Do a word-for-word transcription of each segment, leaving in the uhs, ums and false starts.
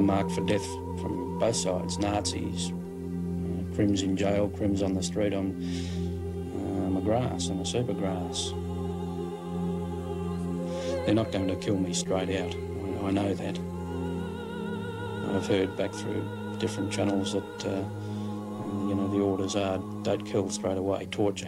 I'm marked for death from both sides, Nazis, uh, Crims in jail, Crims on the street on uh, McGrath and the Supergrass. They're not going to kill me straight out, I, I know that. I've heard back through different channels that, uh, you know, the orders are don't kill straight away, torture.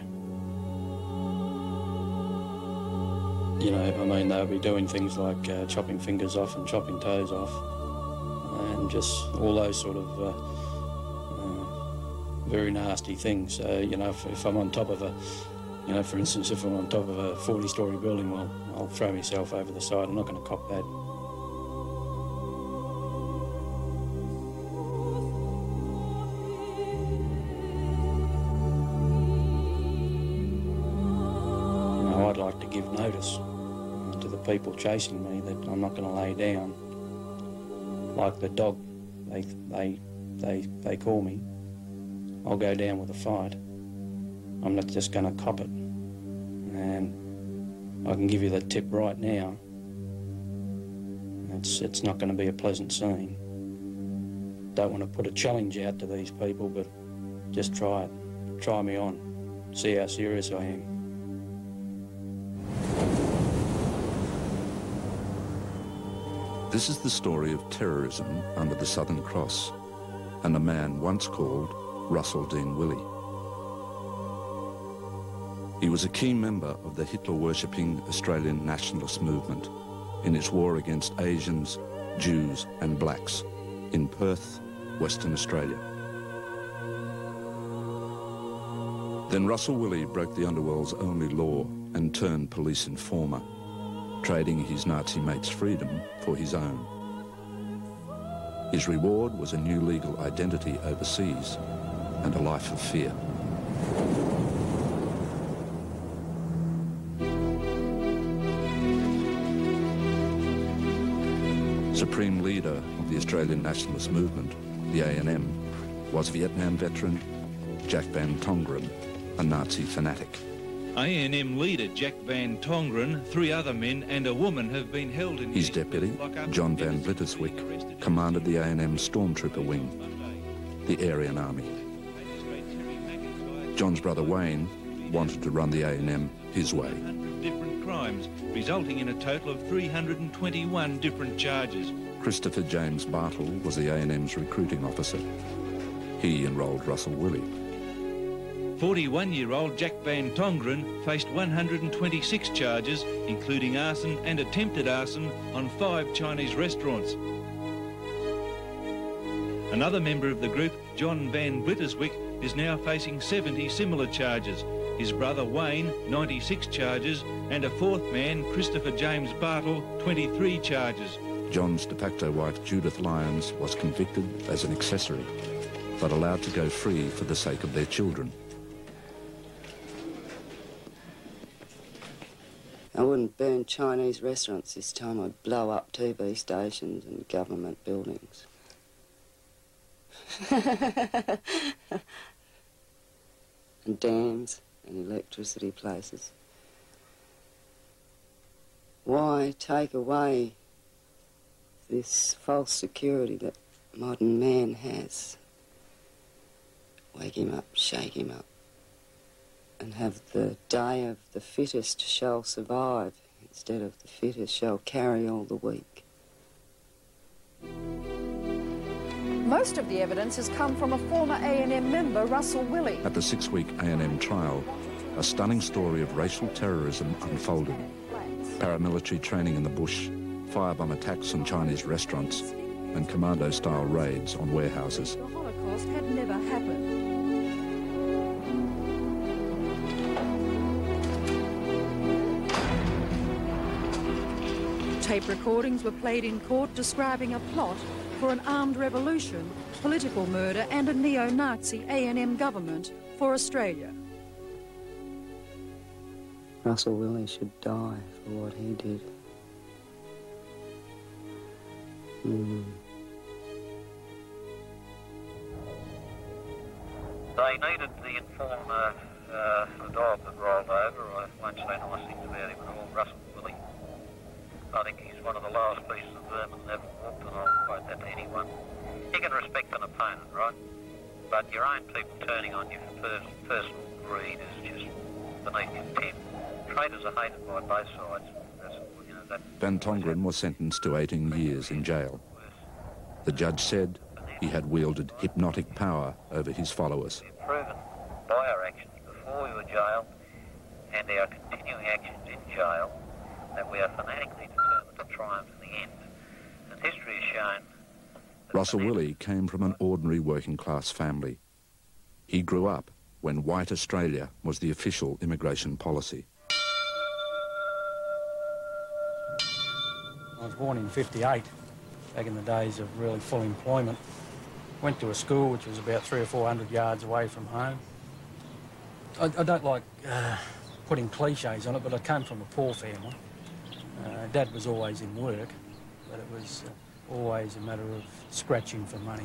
You know, I mean, they'll be doing things like uh, chopping fingers off and chopping toes off and just all those sort of uh, uh, very nasty things. So, you know, if, if I'm on top of a, you know, for instance, if I'm on top of a forty-storey building, well, I'll throw myself over the side. I'm not going to cop that. I'd like to give notice uh, to the people chasing me that I'm not going to lay down. Like the dog, they, they, they, they call me. I'll go down with a fight. I'm not just going to cop it. And I can give you the tip right now. It's, it's not going to be a pleasant scene. Don't want to put a challenge out to these people, but just try it. Try me on. See how serious I am. This is the story of terrorism under the Southern Cross and a man once called Russell Dean Willey. He was a key member of the Hitler-worshipping Australian nationalist movement in its war against Asians, Jews and blacks in Perth, Western Australia. Then Russell Willey broke the underworld's only law and turned police informer, trading his Nazi mate's freedom for his own. His reward was a new legal identity overseas and a life of fear. Supreme leader of the Australian nationalist movement, the A N M, was Vietnam veteran Jack Van Tongeren, a Nazi fanatic. A N M leader Jack Van Tongeren, three other men and a woman have been held in... His deputy, John Van Blitterswyk, commanded the A N M Stormtrooper Wing, the Aryan Army. John's brother Wayne wanted to run the A N M his way. Different crimes, resulting in a total of three hundred twenty-one different charges. Christopher James Bartle was the A N M's recruiting officer. He enrolled Russell Willey. forty-one-year-old Jack Van Tongeren faced one hundred twenty-six charges, including arson and attempted arson on five Chinese restaurants. Another member of the group, John Van Blitterswyk, is now facing seventy similar charges. His brother Wayne, ninety-six charges, and a fourth man, Christopher James Bartle, twenty-three charges. John's de facto wife, Judith Lyons, was convicted as an accessory, but allowed to go free for the sake of their children. I wouldn't burn Chinese restaurants this time. I'd blow up T V stations and government buildings. And dams and electricity places. Why take away this false security that modern man has? Wake him up, shake him up, and have the day of the fittest shall survive instead of the fittest shall carry all the weak. Most of the evidence has come from a former A N M member, Russell Willey. At the six-week A N M trial, a stunning story of racial terrorism unfolded. Paramilitary training in the bush, firebomb attacks on Chinese restaurants, and commando-style raids on warehouses. The Holocaust had never happened. Tape recordings were played in court describing a plot for an armed revolution, political murder and a neo-Nazi A N M government for Australia. Russell Willey should die for what he did. Mm. They needed the informer, uh, the dog that rolled over. I won't say nice things about him at all, Russell Willey. I think he's one of the lowest beasts of vermin that ever walked, and I'll quote that to anyone. You can respect an opponent, right? But your own people turning on you for pers personal greed is just beneath contempt. Traitors are hated by both sides. That's, you know, that Van Tongeren was sentenced to eighteen years in jail. The judge said he had wielded hypnotic power over his followers. We've proven by our actions before we were jailed and our continuing actions in jail that we are fanatically determined to triumph in the end. And history has shown... Russell Willey came from an ordinary working-class family. He grew up when white Australia was the official immigration policy. I was born in fifty-eight, back in the days of really full employment. Went to a school which was about three or four hundred yards away from home. I, I don't like uh, putting cliches on it, but I came from a poor family. Uh, Dad was always in work, but it was uh, always a matter of scratching for money.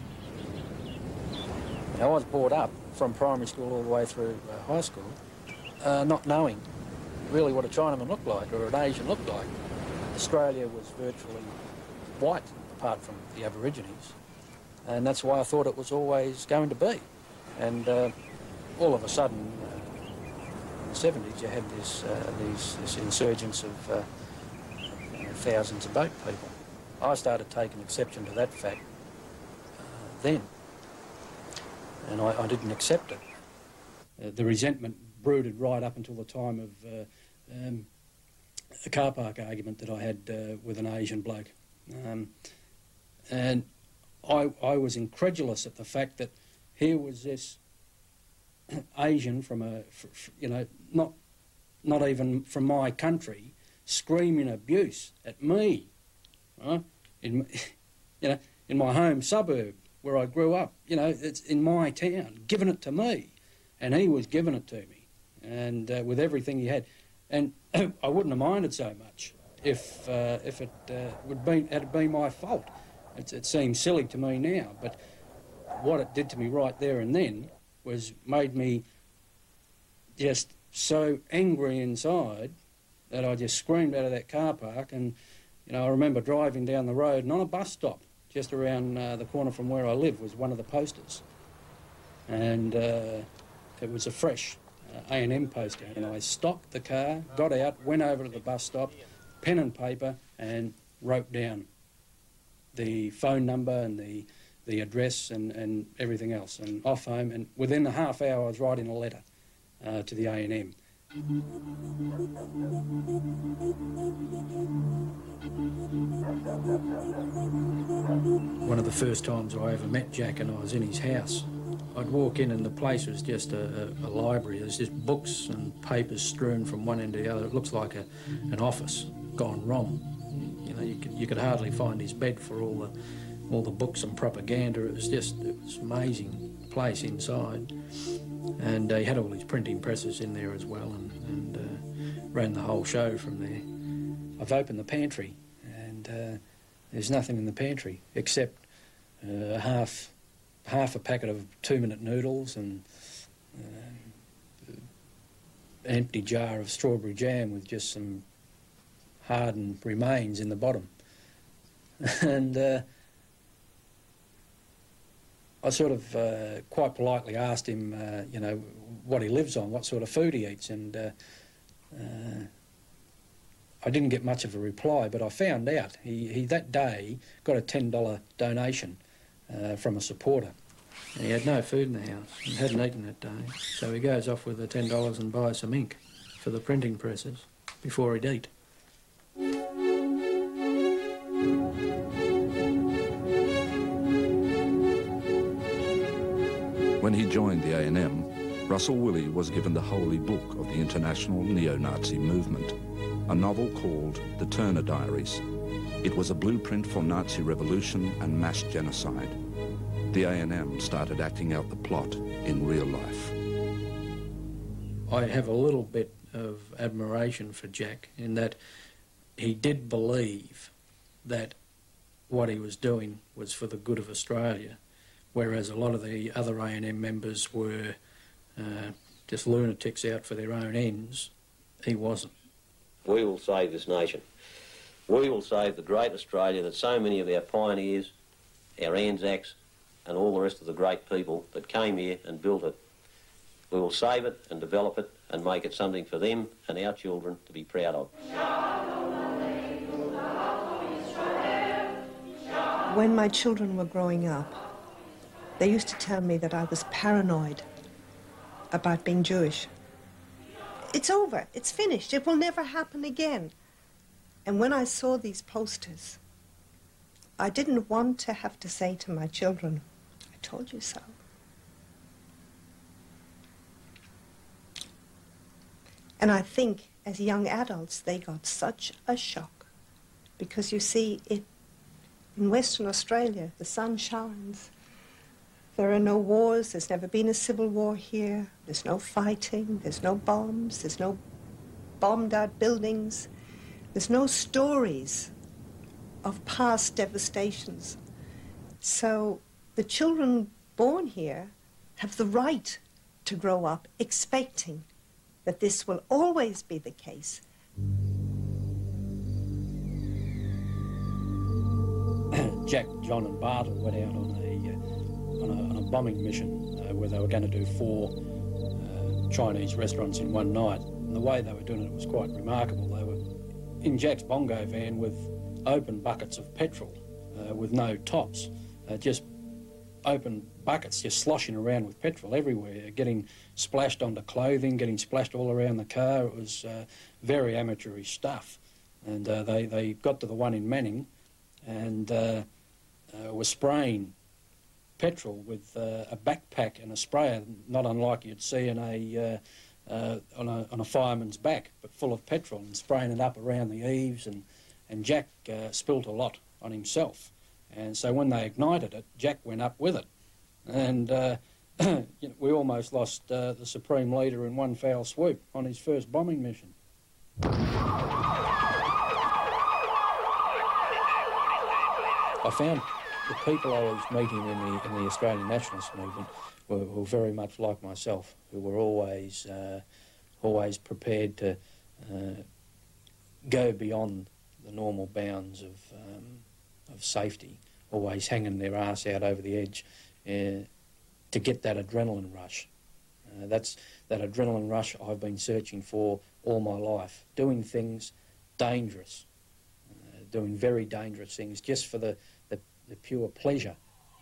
I was brought up from primary school all the way through uh, high school, uh, not knowing really what a Chinaman looked like or an Asian looked like. Australia was virtually white, apart from the Aborigines, and that's why I thought it was always going to be. And uh, all of a sudden, uh, in the seventies, you had this, uh, these, this insurgence of uh, you know, thousands of boat people. I started taking exception to that fact uh, then, and I, I didn't accept it. Uh, the resentment brooded right up until the time of uh, um, a car park argument that I had uh, with an Asian bloke. Um, and I, I was incredulous at the fact that here was this Asian from a, you know, not, not even from my country, screaming abuse at me, right? In, you know, in my home suburb where I grew up, you know, it's in my town, giving it to me, and he was giving it to me, and uh, with everything he had, and I wouldn't have minded so much if uh, if it uh, would be had been my fault. It's, it seems silly to me now, but what it did to me right there and then was made me just so angry inside that I just screamed out of that car park. And you know, I remember driving down the road, and on a bus stop just around uh, the corner from where I live was one of the posters, and uh, it was a fresh uh, A and M poster. And I stopped the car, got out, went over to the bus stop, pen and paper, and wrote down the phone number and the the address and, and everything else, and off home. And within a half hour, I was writing a letter uh, to the A and M. One of the first times I ever met Jack, and I was in his house, I'd walk in and the place was just a, a, a library. There's just books and papers strewn from one end to the other. It looks like a, an office gone wrong. You know, you could, you could hardly find his bed for all the, all the books and propaganda. It was just, it was an amazing place inside. And uh, he had all his printing presses in there as well, and, and uh, ran the whole show from there. I've opened the pantry, and uh, there's nothing in the pantry except uh, half half a packet of two-minute noodles and uh, an empty jar of strawberry jam with just some hardened remains in the bottom. And uh, I sort of uh, quite politely asked him, uh, you know, what he lives on, what sort of food he eats, and uh, uh, I didn't get much of a reply, but I found out. He, he that day got a ten dollar donation uh, from a supporter, and he had no food in the house and hadn't eaten that day, so he goes off with the ten dollars and buys some ink for the printing presses before he'd eat. When he joined the A and M, Russell Willey was given the holy book of the international neo-Nazi movement, a novel called The Turner Diaries. It was a blueprint for Nazi revolution and mass genocide. The A and M started acting out the plot in real life. I have a little bit of admiration for Jack in that he did believe that what he was doing was for the good of Australia, whereas a lot of the other A and M members were uh, just lunatics out for their own ends. He wasn't. We will save this nation. We will save the great Australia that so many of our pioneers, our Anzacs, and all the rest of the great people that came here and built it. We will save it and develop it and make it something for them and our children to be proud of. When my children were growing up, they used to tell me that I was paranoid about being Jewish. It's over, it's finished, it will never happen again. And when I saw these posters, I didn't want to have to say to my children, I told you so. And I think as young adults, they got such a shock. Because you see, it, in Western Australia, the sun shines. There are no wars, there's never been a civil war here, there's no fighting, there's no bombs, there's no bombed out buildings, there's no stories of past devastations. So the children born here have the right to grow up expecting that this will always be the case. Jack, John and Bartle went out on a On a, on a bombing mission uh, where they were going to do four uh, Chinese restaurants in one night. And the way they were doing it was quite remarkable. They were in Jack's bongo van with open buckets of petrol uh, with no tops, uh, just open buckets just sloshing around with petrol everywhere, getting splashed onto clothing, getting splashed all around the car. It was uh, very amateurish stuff. And uh, they, they got to the one in Manning and uh, uh, were spraying petrol with uh, a backpack and a sprayer, not unlike you'd see in a, uh, uh, on a on a fireman's back, but full of petrol, and spraying it up around the eaves. And, and Jack uh, spilt a lot on himself. And so when they ignited it, Jack went up with it. And uh, you know, we almost lost uh, the Supreme Leader in one foul swoop on his first bombing mission. I found the people I was meeting in the, in the Australian nationalist movement were, were very much like myself, who were always, uh, always prepared to uh, go beyond the normal bounds of, um, of safety, always hanging their ass out over the edge uh, to get that adrenaline rush. Uh, that's that adrenaline rush I've been searching for all my life, doing things dangerous, uh, doing very dangerous things just for the, the, the pure pleasure.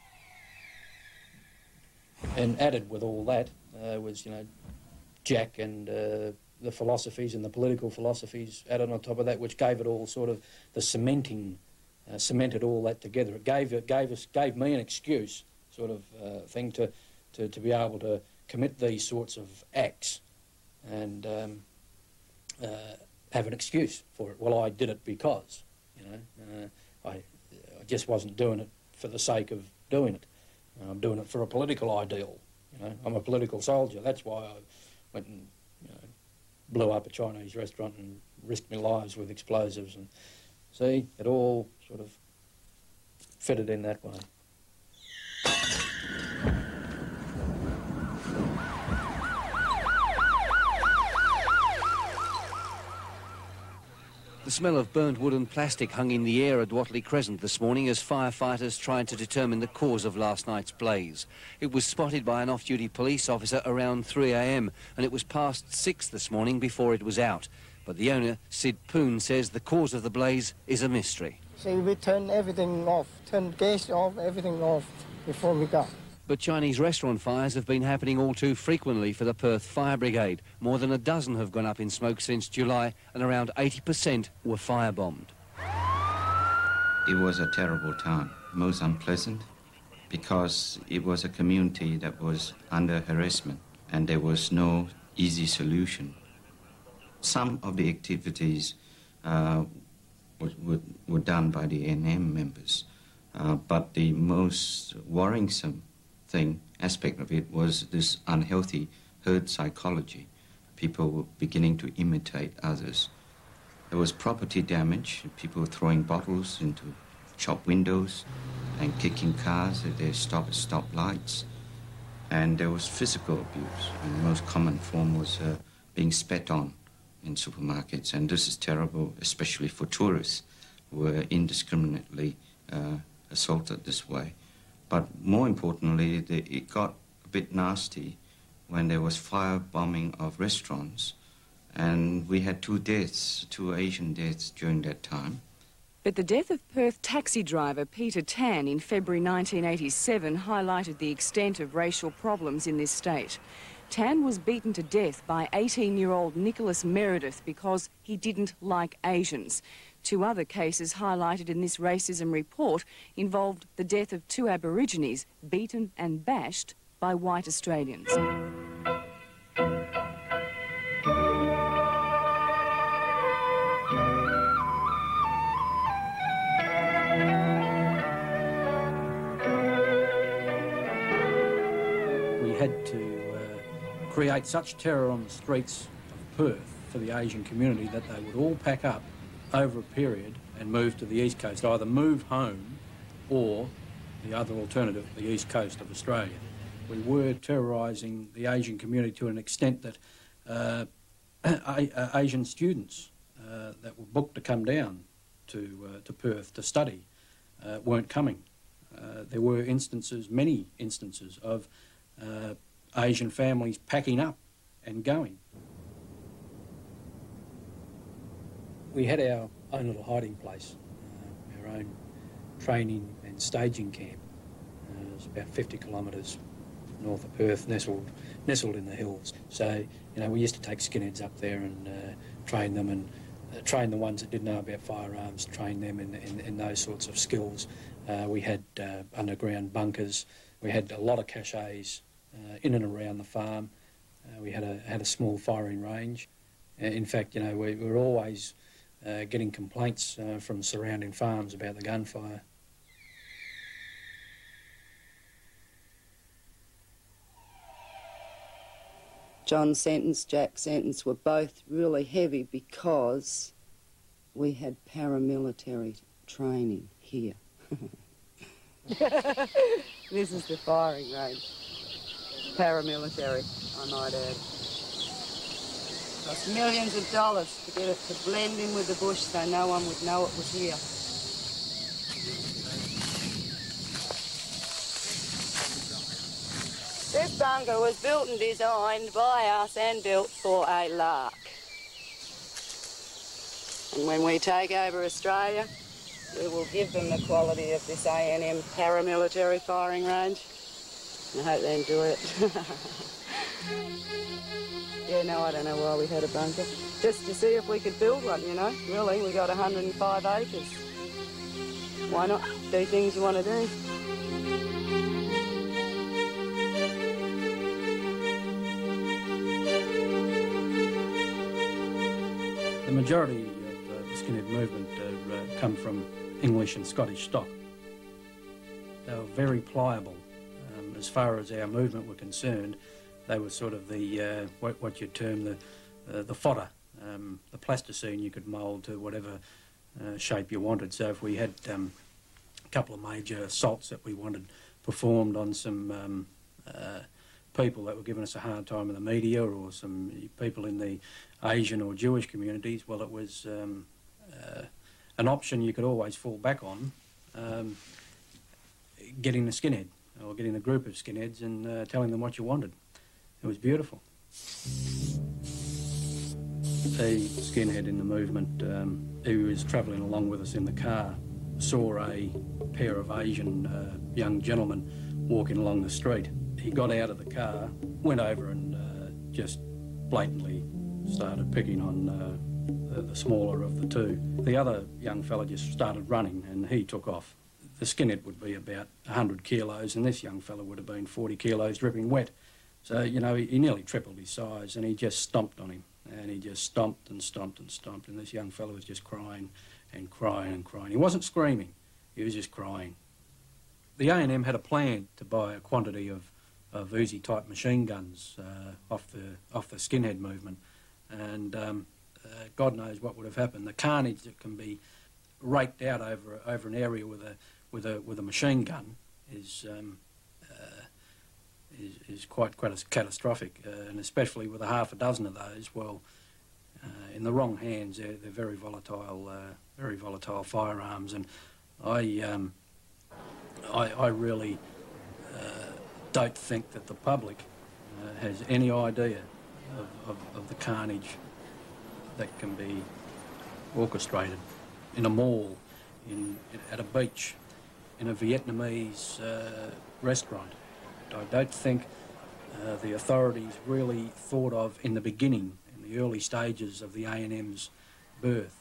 And added with all that uh, was, you know, Jack and uh, the philosophies and the political philosophies added on top of that, which gave it all sort of the cementing, uh, cemented all that together. It gave it gave us gave me an excuse, sort of uh, thing to, to to be able to commit these sorts of acts, and um, uh, have an excuse for it. Well, I did it because, you know, uh, I I just wasn't doing it for the sake of doing it. I'm doing it for a political ideal. You know, I'm a political soldier. That's why I went and, you know, blew up a Chinese restaurant and risked my lives with explosives. And see, it all sort of fitted in that way. The smell of burnt wood and plastic hung in the air at Watley Crescent this morning as firefighters tried to determine the cause of last night's blaze. It was spotted by an off-duty police officer around three a m and it was past six this morning before it was out. But the owner, Sid Poon, says the cause of the blaze is a mystery. So we turned everything off, turned gas off, everything off before we got. But Chinese restaurant fires have been happening all too frequently for the Perth Fire Brigade. More than a dozen have gone up in smoke since July, and around eighty percent were firebombed. It was a terrible time, most unpleasant, because it was a community that was under harassment, and there was no easy solution. Some of the activities uh, were, were, were done by the A N M members, uh, but the most worrisome thing, aspect of it, was this unhealthy herd psychology. People were beginning to imitate others. There was property damage, people throwing bottles into shop windows and kicking cars at their stop stop lights. And there was physical abuse, and the most common form was uh, being spat on in supermarkets. And this is terrible, especially for tourists were indiscriminately uh, assaulted this way. But more importantly, the, it got a bit nasty when there was firebombing of restaurants, and we had two deaths, two Asian deaths during that time. But the death of Perth taxi driver Peter Tan in February nineteen eighty-seven highlighted the extent of racial problems in this state. Tan was beaten to death by eighteen-year-old Nicholas Meredith because he didn't like Asians. Two other cases highlighted in this racism report involved the death of two Aborigines beaten and bashed by white Australians. We had to uh, create such terror on the streets of Perth for the Asian community that they would all pack up over a period and move to the east coast, either move home or the other alternative, the east coast of Australia. We were terrorising the Asian community to an extent that uh, a Asian students uh, that were booked to come down to, uh, to Perth to study uh, weren't coming. Uh, there were instances, many instances, of uh, Asian families packing up and going. We had our own little hiding place, uh, our own training and staging camp. Uh, it was about fifty kilometres north of Perth, nestled, nestled in the hills. So, you know, we used to take skinheads up there and uh, train them, and uh, train the ones that didn't know about firearms, train them in, in, in those sorts of skills. Uh, we had uh, underground bunkers. We had a lot of caches uh, in and around the farm. Uh, we had a, had a small firing range. Uh, in fact, you know, we, we were always Uh, getting complaints uh, from surrounding farms about the gunfire. John's sentence, Jack's sentence were both really heavy because we had paramilitary training here. This is the firing range. Paramilitary, I might add. Cost millions of dollars to get it to blend in with the bush so no one would know it was here. This bunker was built and designed by us and built for a lark. And when we take over Australia, we will give them the quality of this A N M paramilitary firing range. I hope they enjoy it. Yeah, no, I don't know why we had a bunker. Just to see if we could build one, you know. Really, we got one hundred and five acres. Why not do things you want to do? The majority of uh, the skinhead movement uh, uh, come from English and Scottish stock. They were very pliable. Um, as far as our movement were concerned, they were sort of the, uh, what, what you'd term the, uh, the fodder, um, the plasticine you could mould to whatever uh, shape you wanted. So if we had um, a couple of major assaults that we wanted performed on some um, uh, people that were giving us a hard time in the media, or some people in the Asian or Jewish communities, well, it was um, uh, an option you could always fall back on, um, getting the skinhead, or getting a group of skinheads and uh, telling them what you wanted. It was beautiful. A skinhead in the movement um, who was travelling along with us in the car saw a pair of Asian uh, young gentlemen walking along the street. He got out of the car, went over and uh, just blatantly started picking on uh, the, the smaller of the two. The other young fella just started running and he took off. The skinhead would be about one hundred kilos and this young fella would have been forty kilos dripping wet. So, you know, he, he nearly tripled his size and he just stomped on him. And he just stomped and stomped and stomped, and this young fellow was just crying and crying and crying. He wasn't screaming, he was just crying. The A N M had a plan to buy a quantity of, of Uzi-type machine guns uh, off the off the skinhead movement, and um, uh, God knows what would have happened. The carnage that can be raked out over over an area with a with a with a machine gun is um, uh, is, is quite quite catastrophic, uh, and especially with a half a dozen of those. Well, uh, in the wrong hands, they're, they're very volatile, uh, very volatile firearms, and I, um, I, I really uh, don't think that the public uh, has any idea of, of, of the carnage that can be orchestrated in a mall, in, at a beach, in a Vietnamese uh, restaurant. I don't think uh, the authorities really thought of in the beginning, in the early stages of the A and M's birth.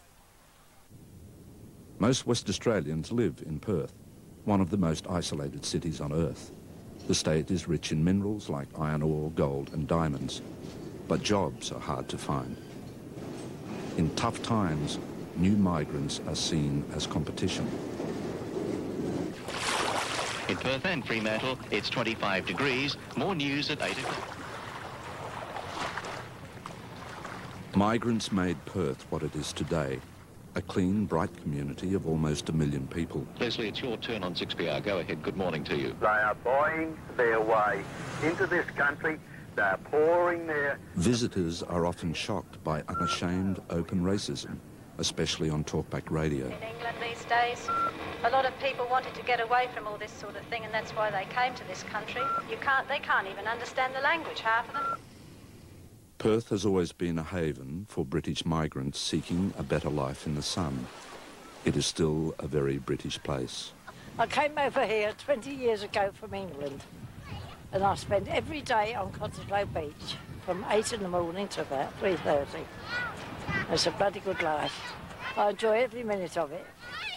Most West Australians live in Perth, one of the most isolated cities on Earth. The state is rich in minerals like iron ore, gold and diamonds, but jobs are hard to find. In tough times, new migrants are seen as competition. In Perth and Fremantle, it's twenty-five degrees. More news at eight o'clock. Migrants made Perth what it is today, a clean, bright community of almost a million people. Leslie, it's your turn on six P R. Go ahead. Good morning to you. They are buying their way into this country. They are pouring their... Visitors are often shocked by unashamed, open racism, especially on talkback radio. In England these days, a lot of people wanted to get away from all this sort of thing, and that's why they came to this country. You can't, they can't even understand the language, half of them. Perth has always been a haven for British migrants seeking a better life in the sun. It is still a very British place. I came over here twenty years ago from England, and I spent every day on Cottesloe Beach from eight in the morning to about three thirty. It's a bloody good life. I enjoy every minute of it.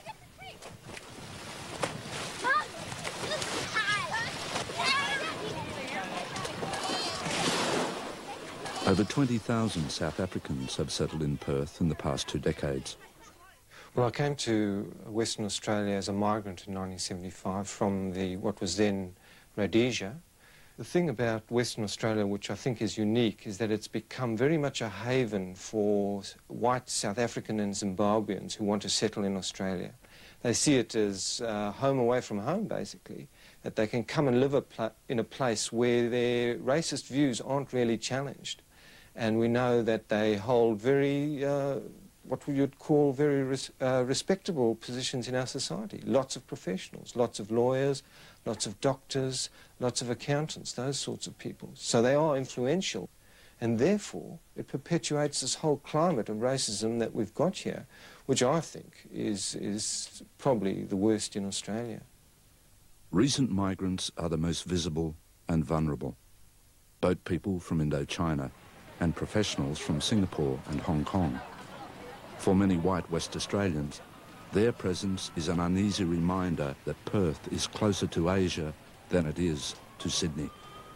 Over twenty thousand South Africans have settled in Perth in the past two decades. Well, I came to Western Australia as a migrant in nineteen seventy-five from the what was then Rhodesia. The thing about Western Australia, which I think is unique, is that it's become very much a haven for white South African and Zimbabweans who want to settle in Australia. They see it as uh, home away from home, basically, that they can come and live a pl in a place where their racist views aren't really challenged. And we know that they hold very, uh, what we would call very res uh, respectable positions in our society. Lots of professionals, lots of lawyers, lots of doctors, lots of accountants, those sorts of people. So they are influential. And therefore, it perpetuates this whole climate of racism that we've got here, which I think is, is probably the worst in Australia. Recent migrants are the most visible and vulnerable. Boat people from Indochina and professionals from Singapore and Hong Kong. For many white West Australians, their presence is an uneasy reminder that Perth is closer to Asia than it is to Sydney.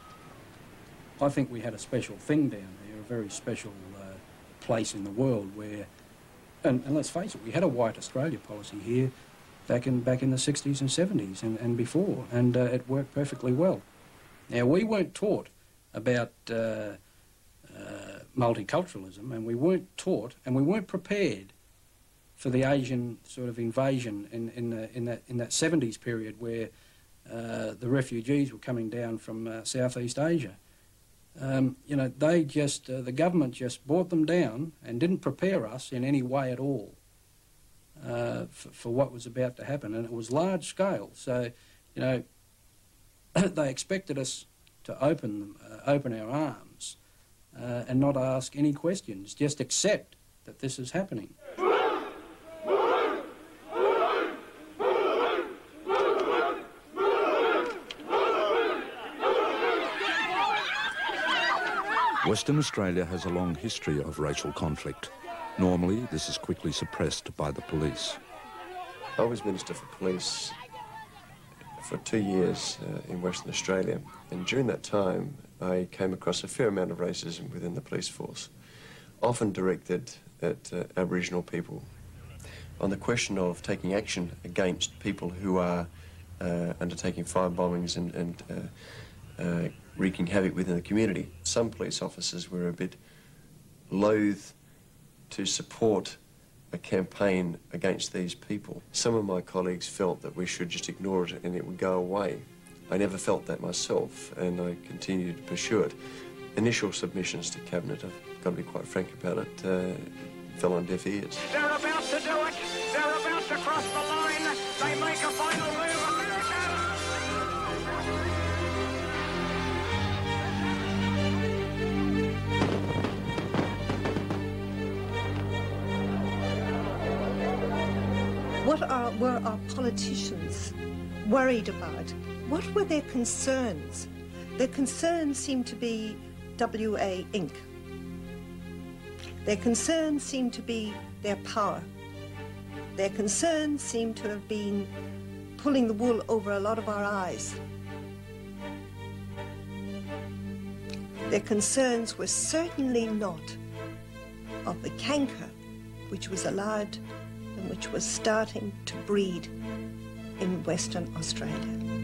I think we had a special thing down there, a very special uh, place in the world where, and, and let's face it, we had a white Australia policy here back in, back in the sixties and seventies and, and before, and uh, it worked perfectly well. Now, we weren't taught about uh, uh, multiculturalism, and we weren't taught, and we weren't prepared for the Asian sort of invasion in, in, the, in, that, in that seventies period where uh, the refugees were coming down from uh, Southeast Asia. Um, you know, they just, uh, the government just brought them down and didn't prepare us in any way at all uh, for, for what was about to happen, and it was large scale. So, you know, they expected us to open them, uh, open our arms uh, and not ask any questions, just accept that this is happening. Western Australia has a long history of racial conflict. Normally, this is quickly suppressed by the police. I was Minister for Police for two years uh, in Western Australia, and during that time I came across a fair amount of racism within the police force, often directed at uh, Aboriginal people. On the question of taking action against people who are uh, undertaking fire bombings and, and uh, uh, wreaking havoc within the community, some police officers were a bit loath to support a campaign against these people. Some of my colleagues felt that we should just ignore it and it would go away. I never felt that myself, and I continued to pursue it. Initial submissions to Cabinet have got to be quite frank about it, uh, fell on deaf ears. They're about to do it. They're about to cross the line. They make a final move. America! What are, were our politicians worried about? What were their concerns? Their concerns seemed to be W A Incorporated. Their concerns seemed to be their power. Their concerns seemed to have been pulling the wool over a lot of our eyes. Their concerns were certainly not of the canker which was allowed and which was starting to breed in Western Australia.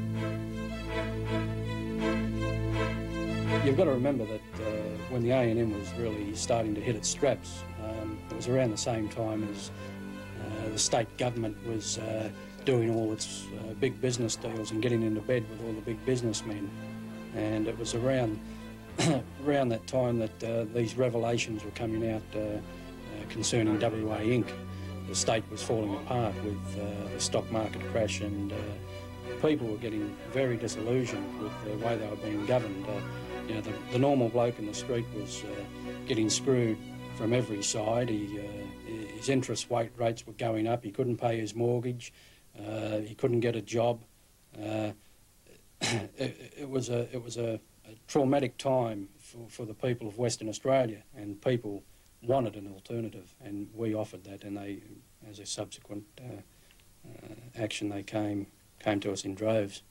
You've got to remember that uh, when the A and M was really starting to hit its straps, um, it was around the same time as uh, the state government was uh, doing all its uh, big business deals and getting into bed with all the big businessmen. And it was around around that time that uh, these revelations were coming out uh, uh, concerning W A Incorporated. The state was falling apart with uh, the stock market crash, and uh, people were getting very disillusioned with the way they were being governed. Uh, you know, the, the normal bloke in the street was uh, getting screwed from every side. He, uh, his interest weight rates were going up. He couldn't pay his mortgage. Uh, he couldn't get a job. Uh, it, it was a it was a, a traumatic time for, for the people of Western Australia, and people wanted an alternative, and we offered that, and they, as a subsequent uh, uh, action, they came came to us in droves.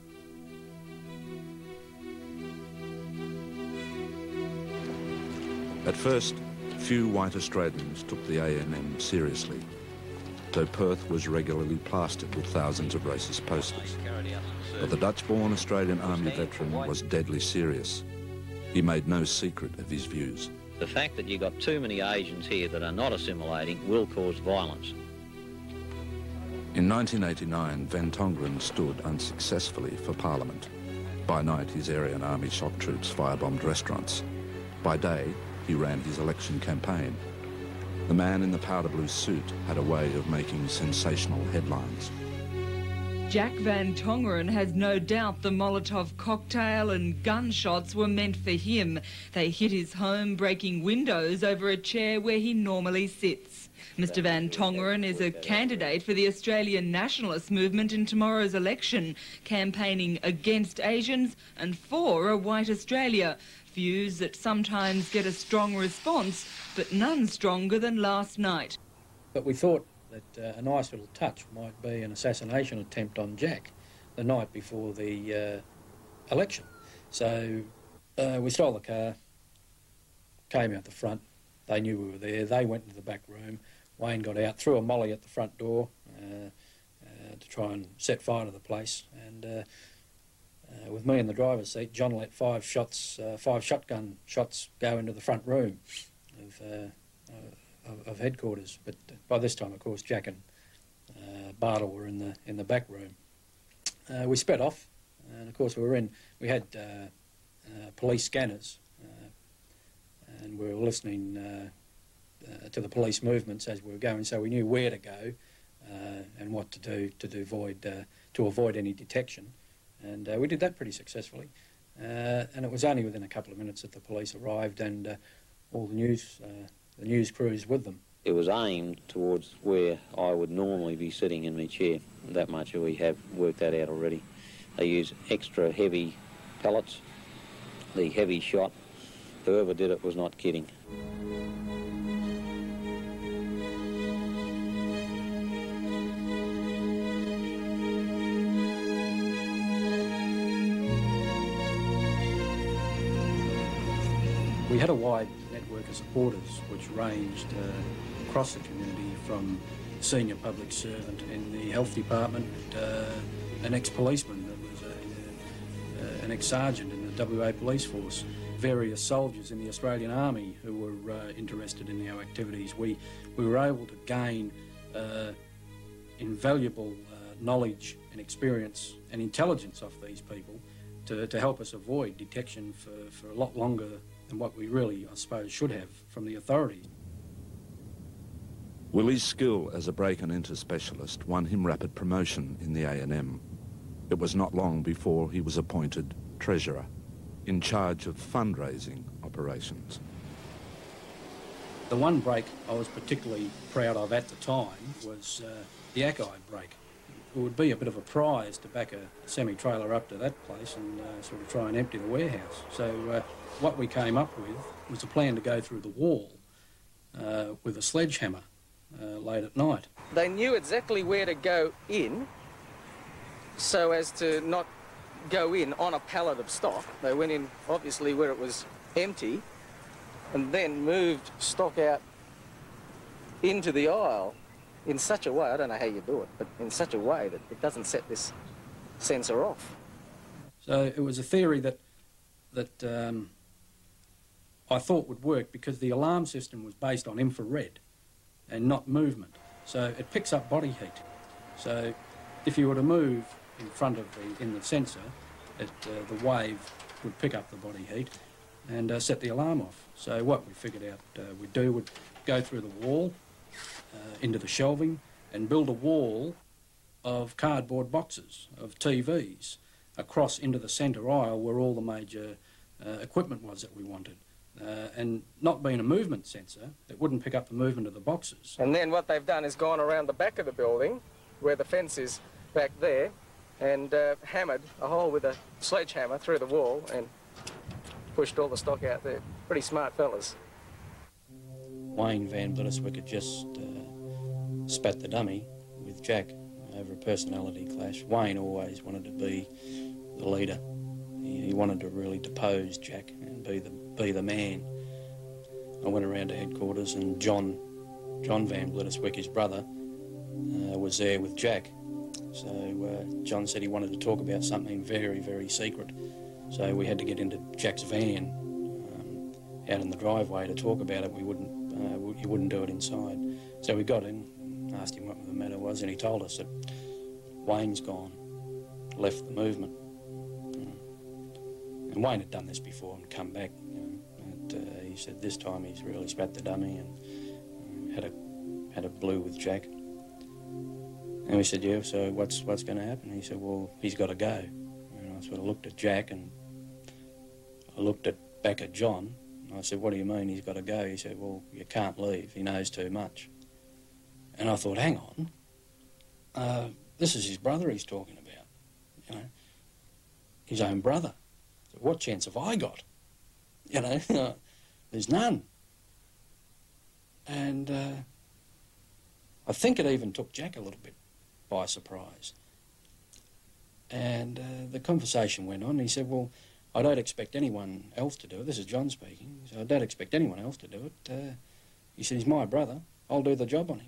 At first, few white Australians took the A and M seriously, though Perth was regularly plastered with thousands of racist posters. But the Dutch-born Australian Army veteran was deadly serious. He made no secret of his views. The fact that you've got too many Asians here that are not assimilating will cause violence. In nineteen eighty-nine, Van Tongeren stood unsuccessfully for Parliament. By night, his Aryan Army shock troops firebombed restaurants. By day, he ran his election campaign. The man in the powder blue suit had a way of making sensational headlines. Jack Van Tongeren has no doubt the Molotov cocktail and gunshots were meant for him. They hit his home, breaking windows over a chair where he normally sits. Mister Van Tongeren is a candidate for the Australian nationalist movement in tomorrow's election, campaigning against Asians and for a white Australia. Views that sometimes get a strong response, but none stronger than last night. But we thought that uh, a nice little touch might be an assassination attempt on Jack the night before the uh, election. So uh, we stole the car, came out the front. They knew we were there. They went into the back room. Wayne got out, threw a molly at the front door uh, uh, to try and set fire to the place. And uh, uh, with me in the driver's seat, John let five shots, uh, five shotgun shots go into the front room of, uh, uh, of, of headquarters. But by this time, of course, Jack and uh, Bartle were in the in the back room. Uh, we sped off, and of course we were in. We had uh, uh, police scanners, uh, and we were listening uh, uh, to the police movements as we were going, so we knew where to go uh, and what to do to do avoid uh, to avoid any detection. And uh, we did that pretty successfully. Uh, and it was only within a couple of minutes that the police arrived, and uh, all the news, uh, the news crews with them. It was aimed towards where I would normally be sitting in my chair. That much we have worked that out already. They use extra heavy pellets, the heavy shot. Whoever did it was not kidding. We had a wide network of supporters which ranged uh, across the community, from senior public servant in the health department, uh, an ex-policeman that was a, uh, an ex-sergeant in the W A police force, various soldiers in the Australian Army who were uh, interested in our activities. We, we were able to gain uh, invaluable uh, knowledge and experience and intelligence off these people to, to help us avoid detection for, for a lot longer and what we really, I suppose, should have from the authorities. Willie's skill as a break and enter specialist won him rapid promotion in the A and M. It was not long before he was appointed treasurer, in charge of fundraising operations. The one break I was particularly proud of at the time was uh, the Ackeye break. It would be a bit of a prize to back a semi-trailer up to that place and uh, sort of try and empty the warehouse. So uh, what we came up with was a plan to go through the wall uh, with a sledgehammer uh, late at night. They knew exactly where to go in so as to not go in on a pallet of stock. They went in obviously where it was empty and then moved stock out into the aisle in such a way, I don't know how you do it, but in such a way that it doesn't set this sensor off. So it was a theory that, that um, I thought would work because the alarm system was based on infrared and not movement. So it picks up body heat. So if you were to move in front of the, in the sensor, it, uh, the wave would pick up the body heat and uh, set the alarm off. So what we figured out uh, we'd do would go through the wall, uh, into the shelving, and build a wall of cardboard boxes, of T Vs, across into the centre aisle where all the major uh, equipment was that we wanted. Uh, and not being a movement sensor, it wouldn't pick up the movement of the boxes. And then what they've done is gone around the back of the building, where the fence is back there, and uh, hammered a hole with a sledgehammer through the wall and pushed all the stock out there. Pretty smart fellas. Wayne Van Blitterswyk had just uh, spat the dummy with Jack over a personality clash. Wayne always wanted to be the leader. He, he wanted to really depose Jack and be the be the man. I went around to headquarters and John, John Van Blitterswyk, his brother, uh, was there with Jack. So uh, John said he wanted to talk about something very, very secret. So we had to get into Jack's van um, out in the driveway to talk about it. We wouldn't, uh, he wouldn't do it inside. So we got in, asked him what the matter was, and he told us that Wayne's gone, left the movement. And Wayne had done this before and come back. You know, and, uh, he said this time he's really spat the dummy and uh, had a had a blue with Jack. And we said, yeah, so what's what's going to happen? And he said, well, he's got to go. And I sort of looked at Jack and I looked at back at John. And I said, what do you mean he's got to go? He said, well, you can't leave. He knows too much. And I thought, hang on, uh, this is his brother he's talking about, you know, his own brother. So what chance have I got? You know, there's none. And uh, I think it even took Jack a little bit by surprise. And uh, the conversation went on. He said, well, I don't expect anyone else to do it. This is John speaking. He said, I don't expect anyone else to do it. Uh, he said, he's my brother. I'll do the job on him.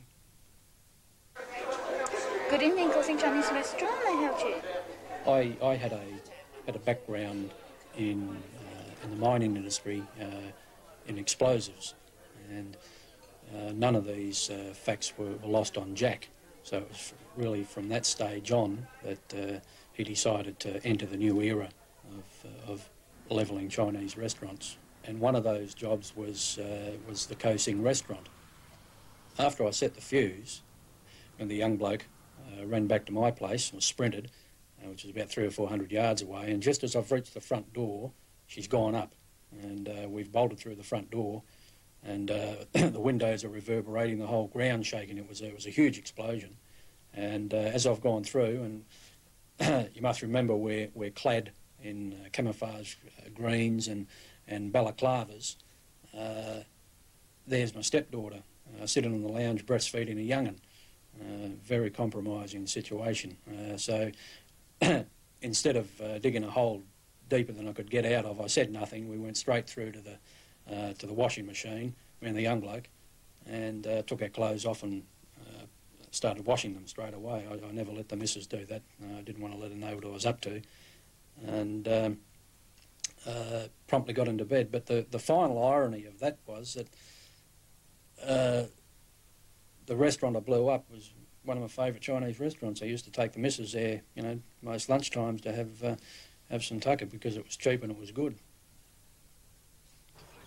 Good evening, Closing Chinese Restaurant. May I help you? I, I had a had a background in uh, in the mining industry, uh, in explosives, and uh, none of these uh, facts were, were lost on Jack. So it was really from that stage on that uh, he decided to enter the new era of, uh, of levelling Chinese restaurants. And one of those jobs was uh, was the Ko-Sing restaurant. After I set the fuse, when the young bloke uh, ran back to my place and sprinted, uh, which was about three or four hundred yards away, and just as I've reached the front door, she's gone up, and uh, we've bolted through the front door, and uh, the windows are reverberating, the whole ground shaking. It was a, it was a huge explosion, and uh, as I've gone through, and you must remember we're we're clad in uh, camouflage uh, greens and and balaclavas. Uh, there's my stepdaughter uh, sitting on the lounge breastfeeding a young'un. Uh, very compromising situation. Uh, so instead of uh, digging a hole deeper than I could get out of, I said nothing. We went straight through to the uh, to the washing machine, me and the young bloke, and uh, took our clothes off and uh, started washing them straight away. I, I never let the missus do that. Uh, I didn't want to let her know what I was up to, and um, uh, promptly got into bed. But the, the final irony of that was that uh, the restaurant I blew up was one of my favourite Chinese restaurants. I used to take the missus there, you know, most lunchtimes to have uh, have some tucker because it was cheap and it was good.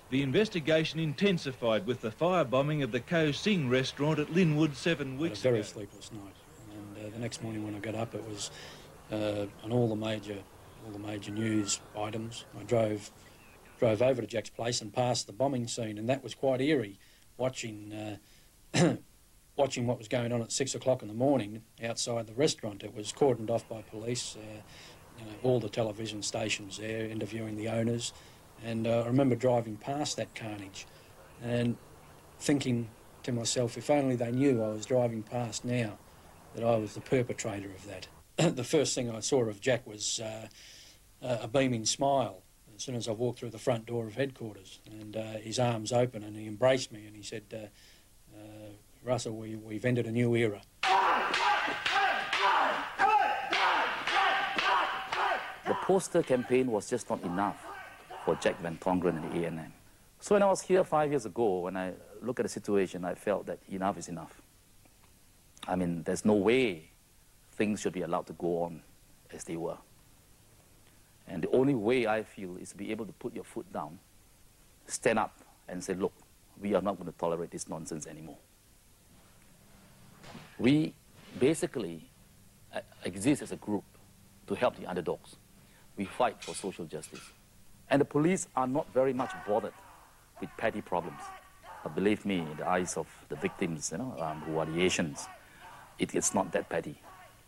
The investigation intensified with the firebombing of the Ko Sing restaurant at Linwood seven weeks ago. It was a very sleepless night, and uh, the next morning when I got up, it was uh, on all the major, all the major news items. I drove, drove over to Jack's place and past the bombing scene, and that was quite eerie, watching, uh, watching what was going on at six o'clock in the morning outside the restaurant. It was cordoned off by police. Uh, you know, all the television stations there, interviewing the owners. And uh, I remember driving past that carnage and thinking to myself, if only they knew I was driving past now, that I was the perpetrator of that. The first thing I saw of Jack was uh, a beaming smile as soon as I walked through the front door of headquarters, and uh, his arms open, and he embraced me and he said, uh, uh, Russell, we, we've entered a new era. The poster campaign was just not enough for Jack Van Tongeren and the A N M. So when I was here five years ago, when I look at the situation, I felt that enough is enough. I mean, there's no way things should be allowed to go on as they were. And the only way I feel is to be able to put your foot down, stand up and say, look, we are not going to tolerate this nonsense anymore. We basically exist as a group to help the underdogs. We fight for social justice. And the police are not very much bothered with petty problems. But believe me, in the eyes of the victims, you know, um, who are the Asians, it, it's not that petty.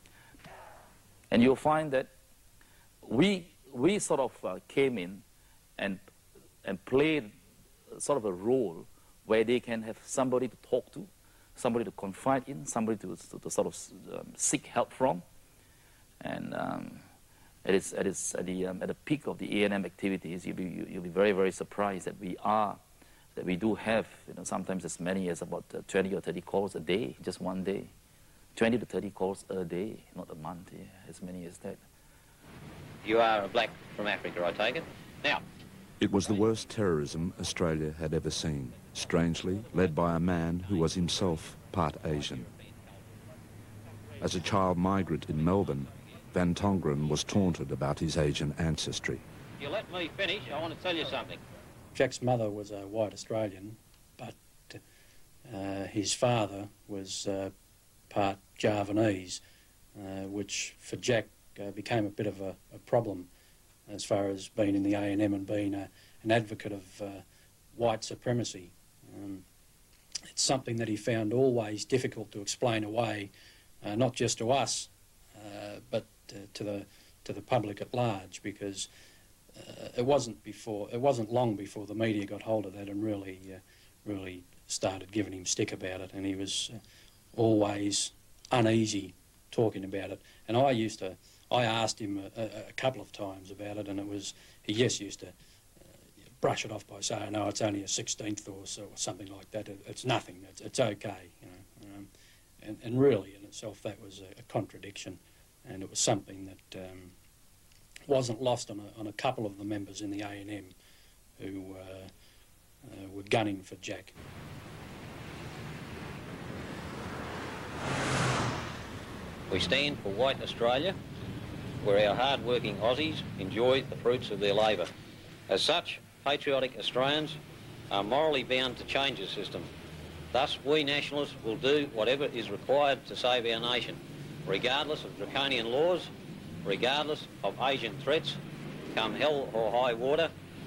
And you'll find that we, we sort of uh, came in and, and played sort of a role where they can have somebody to talk to, somebody to confide in, somebody to, to, to sort of um, seek help from. And um, It is, it is at, the, um, at the peak of the A N M activities, you'll be, you'll be very, very surprised that we are, that we do have, you know, sometimes as many as about uh, twenty or thirty calls a day, just one day. twenty to thirty calls a day, not a month, yeah, as many as that. You are a black from Africa, I take it. Now, it was the worst terrorism Australia had ever seen, strangely led by a man who was himself part Asian. As a child migrant in Melbourne, Van Tongeren was taunted about his Asian ancestry. If you let me finish, I want to tell you something. Jack's mother was a white Australian, but uh, his father was uh, part Javanese, uh, which for Jack uh, became a bit of a, a problem as far as being in the A N M and being a, an advocate of uh, white supremacy. Um, it's something that he found always difficult to explain away, uh, not just to us, uh, but uh, to the to the public at large, because uh, it wasn't before it wasn't long before the media got hold of that and really uh, really started giving him stick about it, and he was uh, always uneasy talking about it. And I used to I asked him a, a, a couple of times about it, and it was he just used to uh, brush it off by saying, "No, it's only a sixteenth or so, or something like that. It, it's nothing. It's, it's okay." You know, um, and, and really in itself that was a, a contradiction. And it was something that um, wasn't lost on a, on a couple of the members in the A N M who uh, uh, were gunning for Jack. We stand for white Australia, where our hard-working Aussies enjoy the fruits of their labour. As such, patriotic Australians are morally bound to change the system. Thus, we nationalists will do whatever is required to save our nation, regardless of draconian laws, regardless of Asian threats, come hell or high water.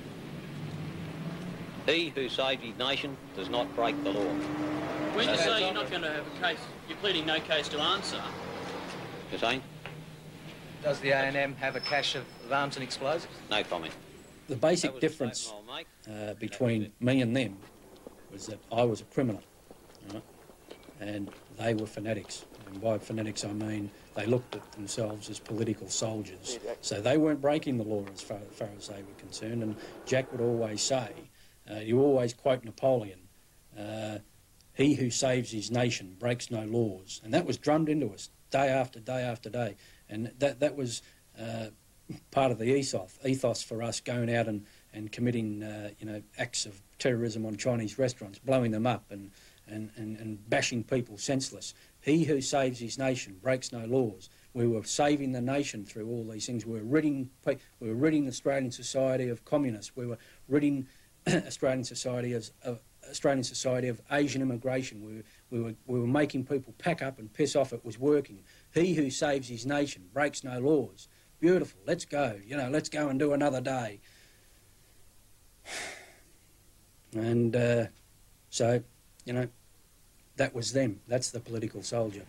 He who saves his nation does not break the law. When you say you're not going to have a case, you're pleading no case to answer. You're saying? Does the A N M have a cache of arms and explosives? No comment. The basic difference uh, between me and them was that I was a criminal, right? And they were fanatics. And by fanatics I mean they looked at themselves as political soldiers. So they weren't breaking the law as far, as far as they were concerned. And Jack would always say, uh, he would always quote Napoleon, uh, he who saves his nation breaks no laws. And that was drummed into us day after day after day. And that, that was uh, part of the ethos, ethos for us going out and, and committing uh, you know, acts of terrorism on Chinese restaurants, blowing them up and, and, and, and bashing people senseless. He who saves his nation breaks no laws. We were saving the nation through all these things. We were ridding, we were ridding Australian society of communists. We were ridding Australian Society of, of Australian Society of Asian Immigration. We, we, were, we were making people pack up and piss off. It was working. He who saves his nation breaks no laws. Beautiful. Let's go. You know, let's go and do another day. And uh, so, you know, that was them. That's the political soldier.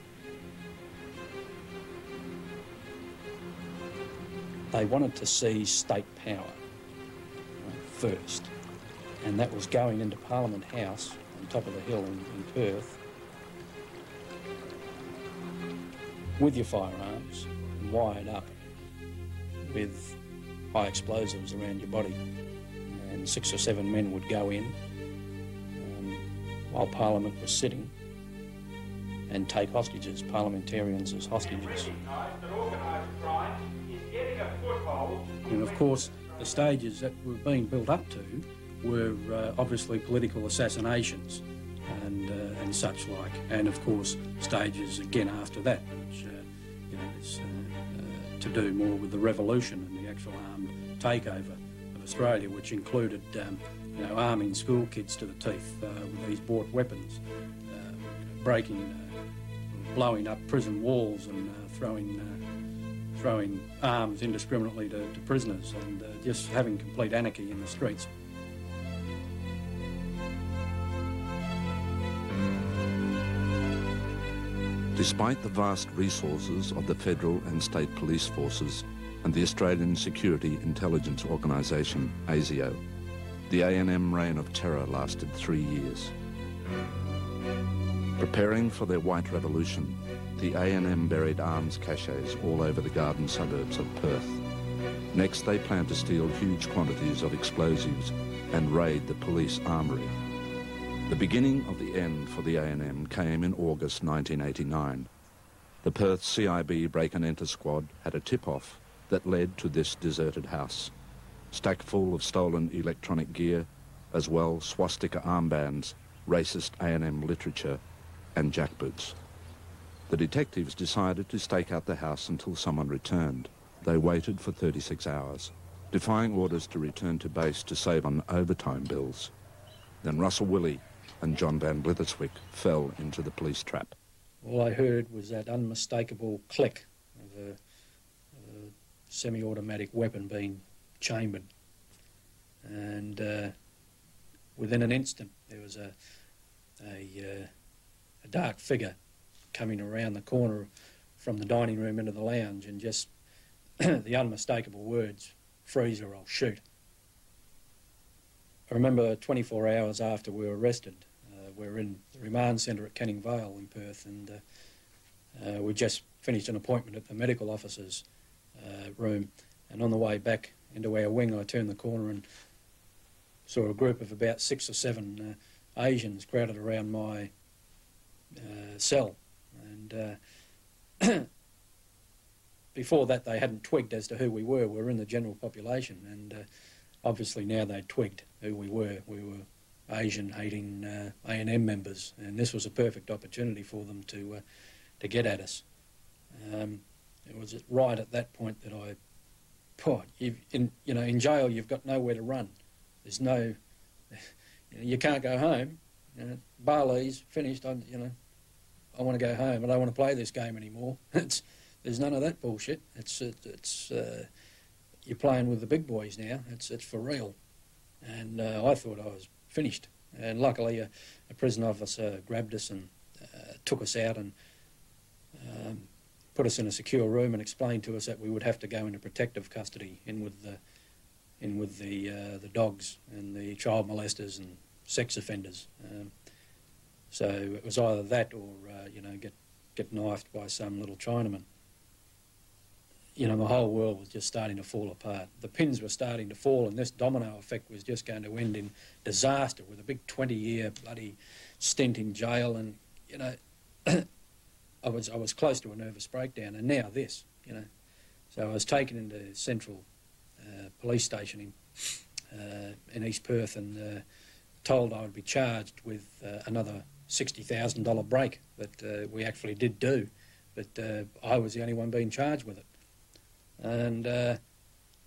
They wanted to seize state power, right, first, and that was going into Parliament House on top of the hill in, in Perth with your firearms and wired up with high explosives around your body, and six or seven men would go in um, while Parliament was sitting and take hostages, parliamentarians as hostages. And of course, the stages that were being built up to were uh, obviously political assassinations and uh, and such like, and of course stages again after that, which uh, you know is uh, uh, to do more with the revolution and the actual armed takeover of Australia, which included um, you know arming school kids to the teeth uh, with these bought weapons, uh, breaking, uh, blowing up prison walls and uh, throwing. Uh, throwing arms indiscriminately to, to prisoners and uh, just having complete anarchy in the streets. Despite the vast resources of the federal and state police forces and the Australian Security Intelligence Organisation, ASIO, the A N M reign of terror lasted three years. Preparing for their white revolution, the A N M buried arms caches all over the garden suburbs of Perth. Next, they planned to steal huge quantities of explosives and raid the police armoury. The beginning of the end for the A N M came in August nineteen eighty-nine. The Perth C I B break-and-enter squad had a tip-off that led to this deserted house, stacked full of stolen electronic gear, as well swastika armbands, racist A N M literature, and jackboots. The detectives decided to stake out the house until someone returned. They waited for thirty-six hours, defying orders to return to base to save on overtime bills. Then Russell Willey and John Van Blitherswyk fell into the police trap. All I heard was that unmistakable click of a, a semi-automatic weapon being chambered. And uh, within an instant, there was a, a, uh, a dark figure coming around the corner from the dining room into the lounge, and just the unmistakable words, freeze or I'll shoot. I remember twenty-four hours after we were arrested, uh, we were in the remand centre at Canning Vale in Perth, and uh, uh, we just finished an appointment at the medical officer's uh, room, and on the way back into our wing I turned the corner and saw a group of about six or seven uh, Asians crowded around my uh, cell. And uh, before that they hadn't twigged as to who we were. We were in the general population, and uh, obviously now they'd twigged who we were. We were Asian-hating uh, A N M members, and this was a perfect opportunity for them to uh, to get at us. Um, it was right at that point that I, oh, you've, in, you know, in jail you've got nowhere to run. There's no, you know, you can't go home. You know, Bali's finished. I'm, you know. I want to go home. I don't want to play this game anymore. It's, there's none of that bullshit. It's it, it's uh, you're playing with the big boys now. It's it's for real. And uh, I thought I was finished. And luckily, a, a prison officer grabbed us and uh, took us out and um, put us in a secure room and explained to us that we would have to go into protective custody, in with the in with the uh, the dogs and the child molesters and sex offenders. Um, So it was either that or, uh, you know, get, get knifed by some little Chinaman. You know, the whole world was just starting to fall apart. The pins were starting to fall, and this domino effect was just going to end in disaster with a big twenty-year bloody stint in jail. And, you know, I was I was close to a nervous breakdown, and now this, you know. So I was taken into Central uh, Police Station in, uh, in East Perth and uh, told I would be charged with uh, another sixty thousand dollar break that uh, we actually did do, but uh, I was the only one being charged with it. And uh,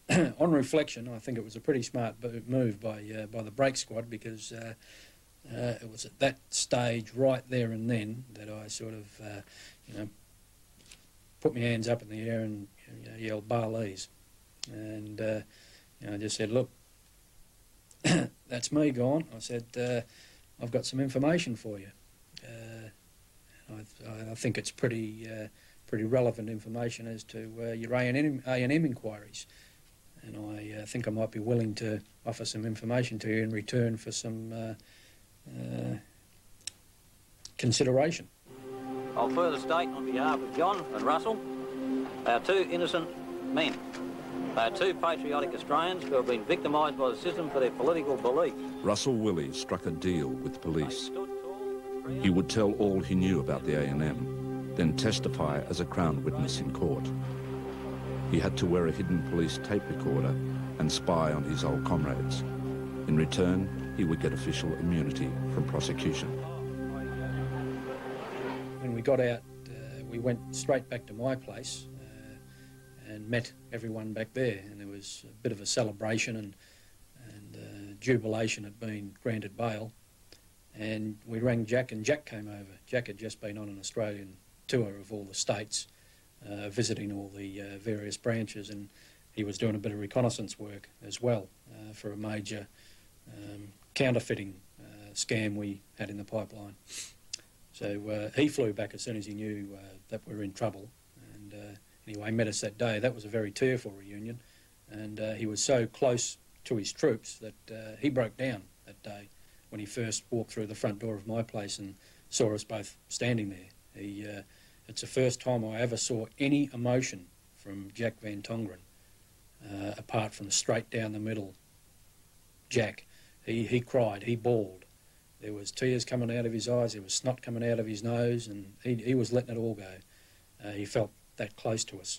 on reflection, I think it was a pretty smart move by uh, by the brake squad, because uh, uh, it was at that stage, right there and then, that I sort of, uh, you know, put my hands up in the air and, you know, yelled "Barleys," and uh, you know, I just said, "Look, that's me gone." I said, uh, "I've got some information for you." Uh, I, I think it's pretty uh, pretty relevant information as to uh, your A and M inquiries. And I uh, think I might be willing to offer some information to you in return for some uh, uh, consideration. I'll further state on behalf of John and Russell, our two innocent men. They are two patriotic Australians who have been victimised by the system for their political beliefs. Russell Willey struck a deal with the police. He would tell all he knew about the A and M, then testify as a Crown witness in court. He had to wear a hidden police tape recorder and spy on his old comrades. In return, he would get official immunity from prosecution. When we got out, uh, we went straight back to my place uh, and met everyone back there, and there was a bit of a celebration and, and uh, jubilation at being granted bail. And we rang Jack, and Jack came over. Jack had just been on an Australian tour of all the states, Uh, visiting all the uh, various branches, and he was doing a bit of reconnaissance work as well uh, for a major um, counterfeiting uh, scam we had in the pipeline. So uh, he flew back as soon as he knew uh, that we were in trouble, and uh, anyway, met us that day. That was a very tearful reunion, and uh, he was so close to his troops that uh, he broke down that day when he first walked through the front door of my place and saw us both standing there. He uh, It's the first time I ever saw any emotion from Jack Van Tongeren, uh, apart from straight down the middle. Jack, he, he cried, he bawled. There was tears coming out of his eyes, there was snot coming out of his nose, and he, he was letting it all go. Uh, he felt that close to us.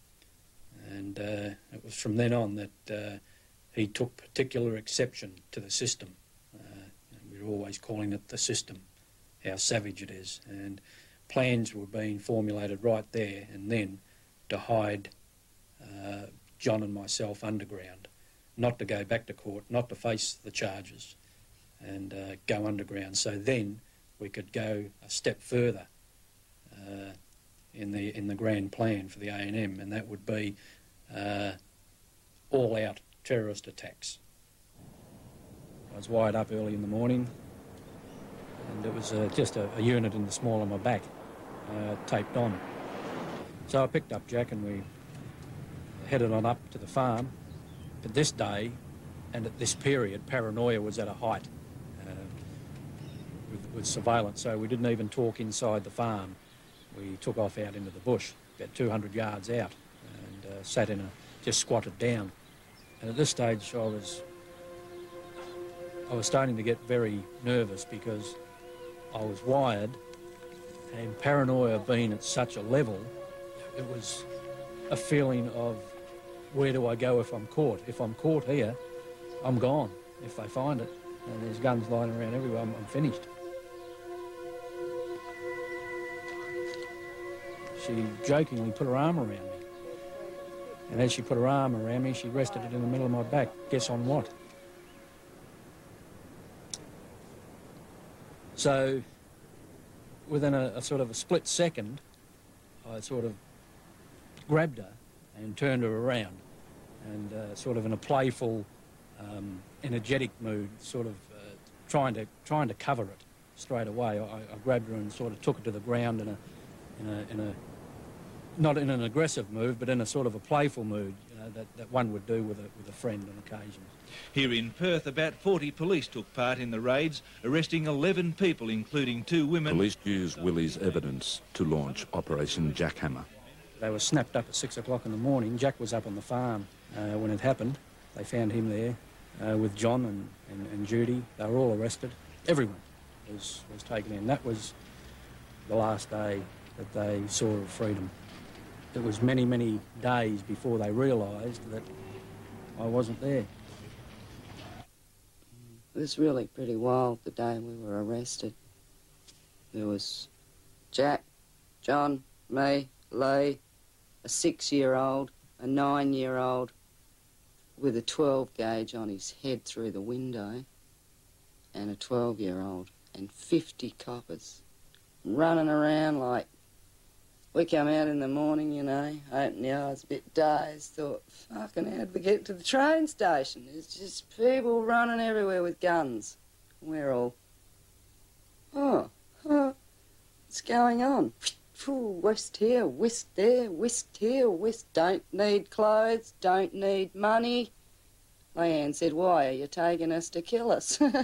And uh, it was from then on that uh, he took particular exception to the system. Uh, we were always calling it the system, how savage it is. And plans were being formulated right there and then to hide uh, John and myself underground, not to go back to court, not to face the charges, and uh, go underground. So then we could go a step further uh, in the in the grand plan for the A and M, and that would be uh, all-out terrorist attacks. I was wired up early in the morning, and it was uh, just a, a unit in the small of my back, uh, taped on. So I picked up Jack and we headed on up to the farm. But this day, and at this period, paranoia was at a height uh, with, with surveillance, so we didn't even talk inside the farm. We took off out into the bush, about two hundred yards out, and uh, sat in a, just squatted down. And at this stage I was I was starting to get very nervous because I was wired, and paranoia being at such a level, it was a feeling of, where do I go if I'm caught? If I'm caught here, I'm gone. If they find it, and there's guns lying around everywhere, I'm, I'm finished. She jokingly put her arm around me. And as she put her arm around me, she rested it in the middle of my back. Guess on what? So, within a, a sort of a split second, I sort of grabbed her and turned her around, and uh, sort of in a playful, um, energetic mood, sort of uh, trying to trying to cover it straight away. I, I grabbed her and sort of took her to the ground in a, in a, in a, not in an aggressive move, but in a sort of a playful mood, you know, that, that one would do with a, with a friend on occasions. Here in Perth, about forty police took part in the raids, arresting eleven people, including two women. Police used Willie's evidence to launch Operation Jackhammer. They were snapped up at six o'clock in the morning. Jack was up on the farm uh, when it happened. They found him there uh, with John and, and, and Judy. They were all arrested. Everyone was, was taken in. That was the last day that they saw of freedom. It was many, many days before they realised that I wasn't there. It was really pretty wild the day we were arrested. There was Jack, John, me, Lee, a six-year-old, a nine-year-old, with a twelve gauge on his head through the window, and a twelve-year-old, and fifty coppers running around like... We come out in the morning, you know, open the eyes a bit dazed, thought, fucking how'd we get to the train station? There's just people running everywhere with guns. We're all, oh, oh, what's going on? Ooh, whist here, whist there, whist here, whist. Don't need clothes, don't need money. Leanne said, why are you taking us to kill us? In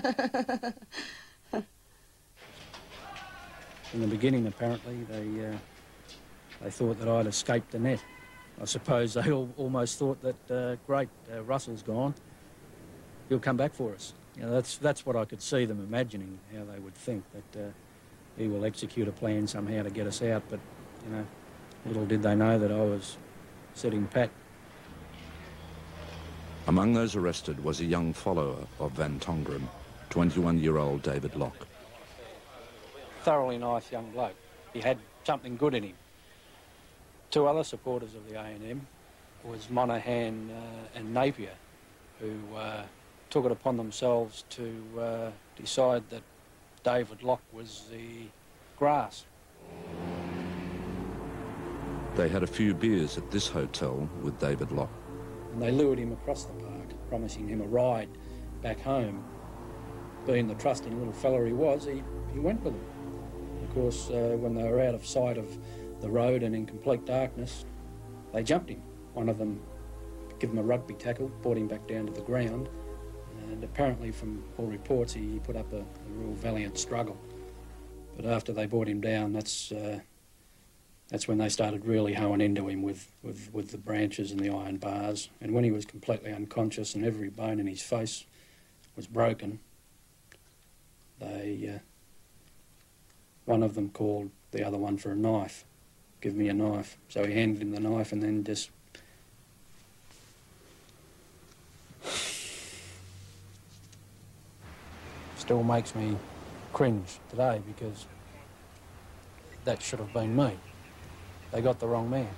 the beginning, apparently, they... Uh, They thought that I'd escaped the net. I suppose they all, almost thought that, uh, great, uh, Russell's gone. He'll come back for us. You know, that's, that's what I could see them imagining, how they would think, that uh, he will execute a plan somehow to get us out. But, you know, little did they know that I was sitting pat. Among those arrested was a young follower of Van Tongeren, twenty-one-year-old David Locke. Thoroughly nice young bloke. He had something good in him. Two other supporters of the A N M was Monaghan uh, and Napier, who uh, took it upon themselves to uh, decide that David Locke was the grass. They had a few beers at this hotel with David Locke. And they lured him across the park, promising him a ride back home. Being the trusting little fella he was, he, he went with them. Of course, uh, when they were out of sight of the road and in complete darkness, they jumped him. One of them gave him a rugby tackle, brought him back down to the ground, and apparently from all reports he, he put up a, a real valiant struggle. But after they brought him down, that's uh, that's when they started really hoeing into him with, with, with the branches and the iron bars. And when he was completely unconscious and every bone in his face was broken, they, uh, one of them called the other one for a knife. Give me a knife. So he handed him the knife and then just... Still makes me cringe today because that should have been me. They got the wrong man.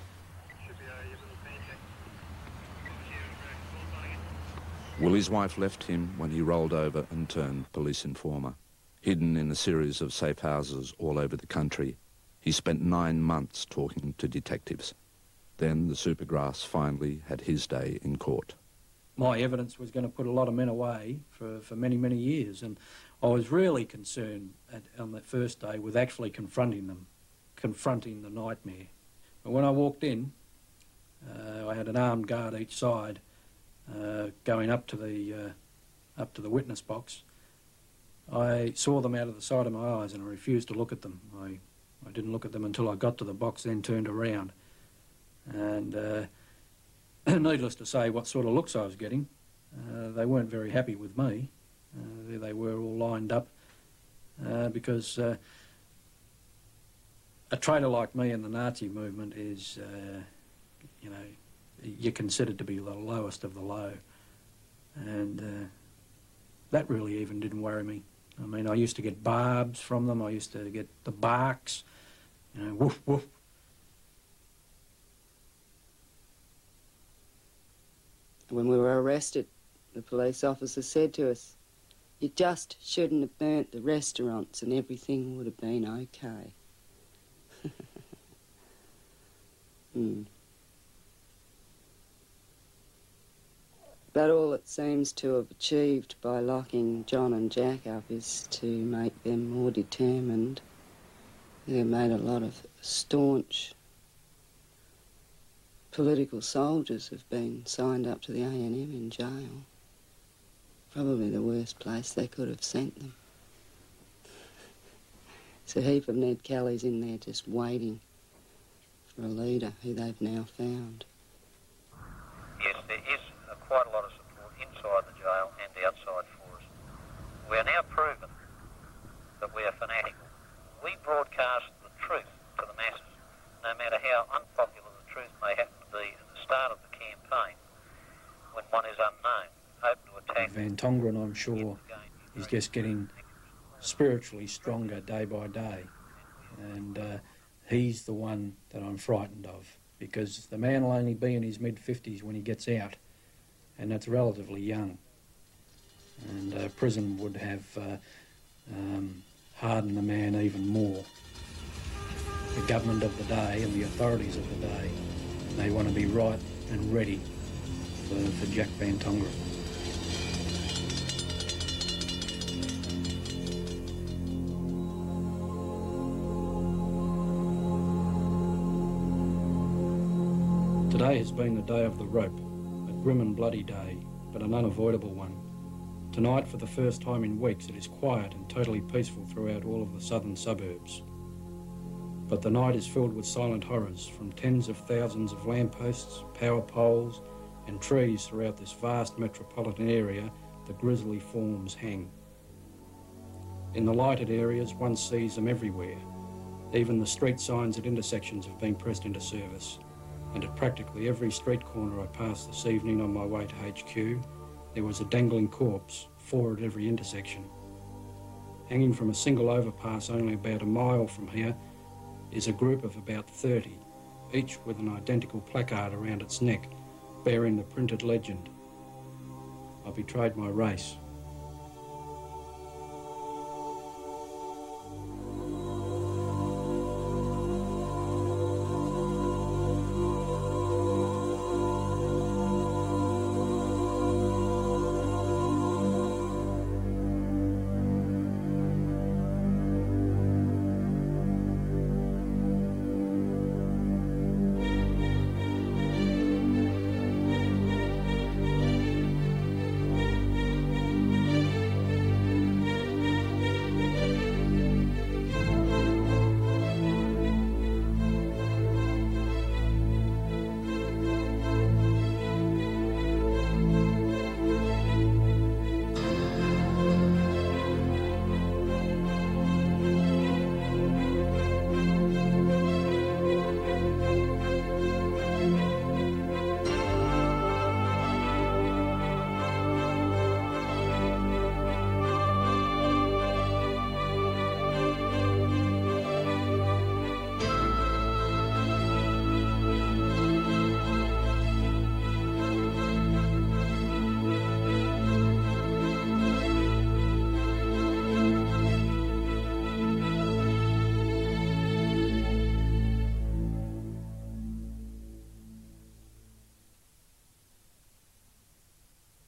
Willie's wife left him when he rolled over and turned police informer. Hidden in a series of safe houses all over the country, he spent nine months talking to detectives. Then the Supergrass finally had his day in court. My evidence was going to put a lot of men away for, for many, many years, and I was really concerned at, on that first day with actually confronting them, confronting the nightmare. But when I walked in, uh, I had an armed guard each side uh, going up to the uh, up to the witness box. I saw them out of the side of my eyes and I refused to look at them. I I didn't look at them until I got to the box, then turned around. And uh, needless to say what sort of looks I was getting. Uh, they weren't very happy with me. Uh, there they were all lined up uh, because uh, a traitor like me in the Nazi movement is, uh, you know, you're considered to be the lowest of the low. And uh, that really even didn't worry me. I mean, I used to get barbs from them. I used to get the barks, you know, woof, woof. When we were arrested, the police officer said to us, you just shouldn't have burnt the restaurants and everything would have been okay. mm. But all it seems to have achieved by locking John and Jack up is to make them more determined. They've made a lot of staunch political soldiers have been signed up to the A N M in jail. Probably the worst place they could have sent them. There's a heap of Ned Kellys in there just waiting for a leader who they've now found. Yes, there is uh, quite a lot of support inside the jail and outside for us. We are now proven that we are fanatical. We broadcast the truth to the masses, no matter how unpopular the truth may happen to be at the start of the campaign, when one is unknown, open to attack. Van Tongeren, I'm sure, is just getting spiritually stronger day by day. And uh, he's the one that I'm frightened of, because the man will only be in his mid-fifties when he gets out. and that's relatively young. And uh, prison would have uh, um, hardened the man even more. The government of the day and the authorities of the day, they want to be right and ready for, for Jack Van Tongeren. Today has been the day of the rope, a grim and bloody day, but an unavoidable one. Tonight, for the first time in weeks, it is quiet and totally peaceful throughout all of the southern suburbs. But the night is filled with silent horrors, from tens of thousands of lampposts, power poles and trees throughout this vast metropolitan area. The grisly forms hang. In the lighted areas, one sees them everywhere. Even the street signs at intersections have been pressed into service. And at practically every street corner I passed this evening on my way to H Q, there was a dangling corpse, four at every intersection. Hanging from a single overpass only about a mile from here is a group of about thirty, each with an identical placard around its neck, bearing the printed legend, "I betrayed my race.